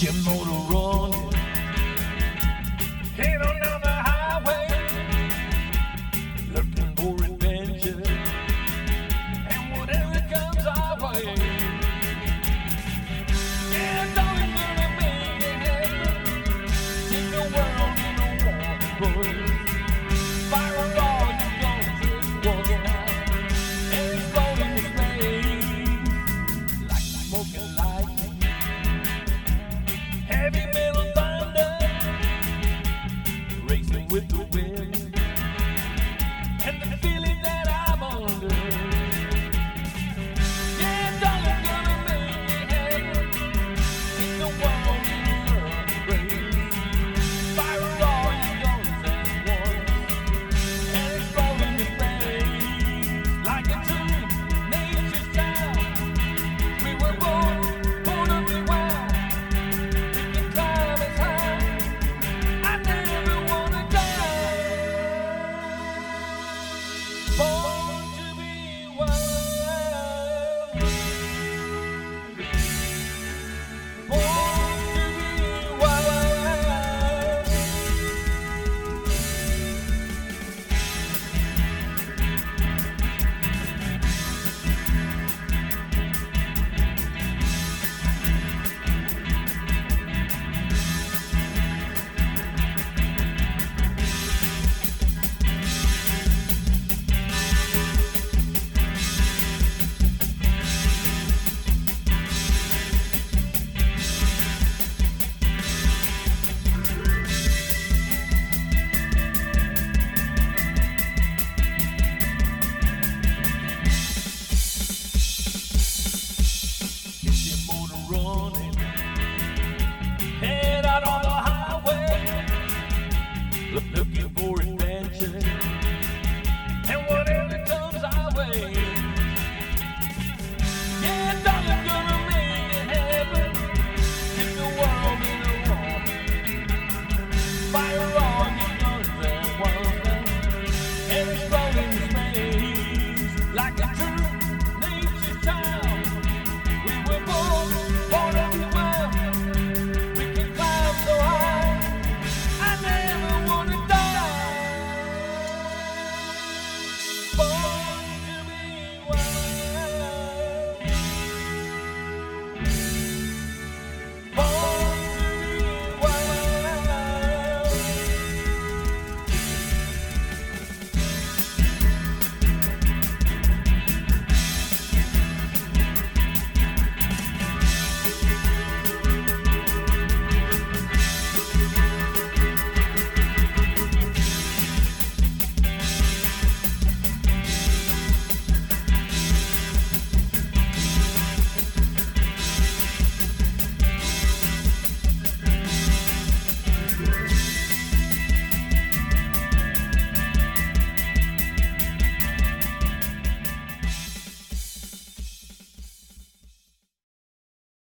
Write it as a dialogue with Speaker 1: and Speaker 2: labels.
Speaker 1: your motor running, head on down the highway, looking for adventure, and whatever comes our way. Yeah, darling, gonna make it, take the world in a warm push. Fire all you gonna take one out, and explode in space like smoking lightning. Heavy metal thunder, racing with the wind, and the feeling that I'm under. Yeah, darling, gonna make it, take the world in a embrace. Fire all you gonna say once, and explode into space like a true nature's child. We were born to be wild. Head out on the highway,